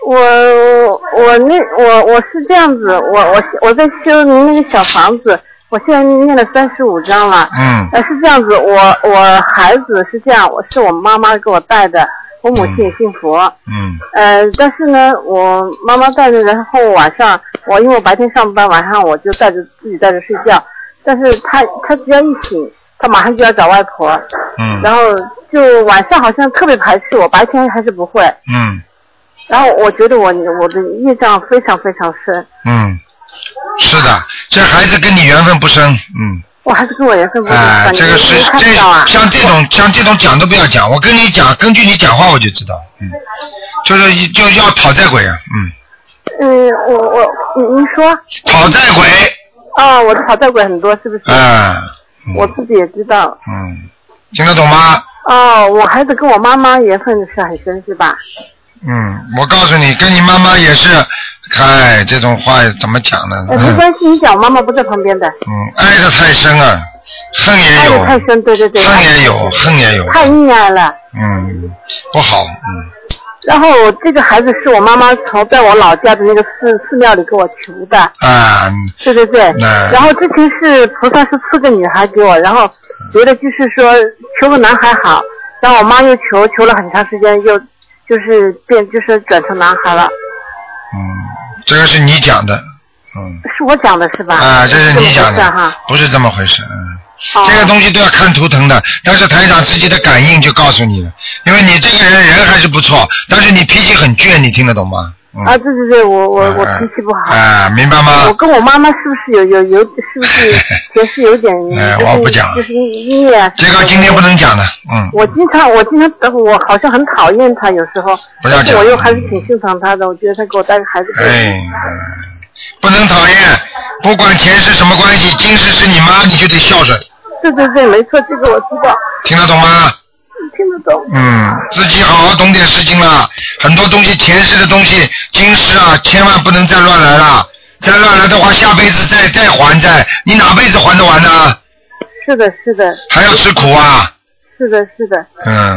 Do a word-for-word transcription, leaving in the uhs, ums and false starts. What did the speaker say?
我我那我我是这样子，我我我在修您那个小房子，我现在念了三十五章了。 嗯。 呃，是这样子，我我孩子是这样，我是我妈妈给我带的，我母亲也信佛。 嗯。 呃，但是呢，我妈妈带着，然后晚上我因为我白天上班，晚上我就带着自己带着睡觉，但是他他只要一醒，他马上就要找外婆。 嗯。 然后就晚上好像特别排斥我，白天还是不会。 嗯。 然后我觉得我我的业障非常非常深。 嗯，是的，这孩子跟你缘分不深，嗯。 我还是跟我缘分不深。 哎、呃，这个是这像这种像这种讲都不要讲，我跟你讲，根据你讲话我就知道，嗯，就是就要讨债鬼啊，嗯。 嗯，我我您您说。 讨债鬼。 哦，我的讨债鬼很多，是不是？ 嗯。嗯我自己也知道。 嗯，听得懂吗？ 哦，我孩子跟我妈妈缘分是很深，是吧？ 嗯，我告诉你，跟你妈妈也是，哎，这种话怎么讲呢？ 呃，没关系，你讲，我妈妈不在旁边的。 嗯，爱得太深了，恨也有。 爱得太深，对对对。 恨也有，恨也有。 太溺爱了。 嗯，不好，嗯。 然后这个孩子是我妈妈从在我老家的那个寺寺庙里给我求的。 啊。 对对对。然后之前是菩萨是赐个女孩给我，然后觉得就是说求个男孩好，然后我妈又求求了很长时间，又就是变就是转成男孩了。 嗯，这个是你讲的，嗯。 是我讲的是吧？ 啊，这是你讲的， 哈， 不是这么回事，嗯。 哦、 这个东西都要看图腾的，但是台长自己的感应就告诉你了，因为你这个人人还是不错，但是你脾气很倔，你听得懂吗？嗯、 啊，对对对，我我我脾气不好。 啊，明白吗？ 我跟我妈妈是不是有有有，是不是前世有点？ 哎，我不讲。 就是音乐。 这个今天不能讲的，嗯。 我经常我经常我好像很讨厌他，有时候。 不要讲。 但是我又还是挺心疼他的，我觉得他给我带个孩子。 哎，不能讨厌，不管前世什么关系，今世是你妈，你就得孝顺。 对对对，没错，这个我知道。 听得懂吗？ 听得懂。 嗯，自己好好懂点事情了。很多东西前世的东西，今世啊，千万不能再乱来了。再乱来的话，下辈子再再还债，你哪辈子还得完呢？ 是的，是的。 还要吃苦啊。 是的，是的。 嗯。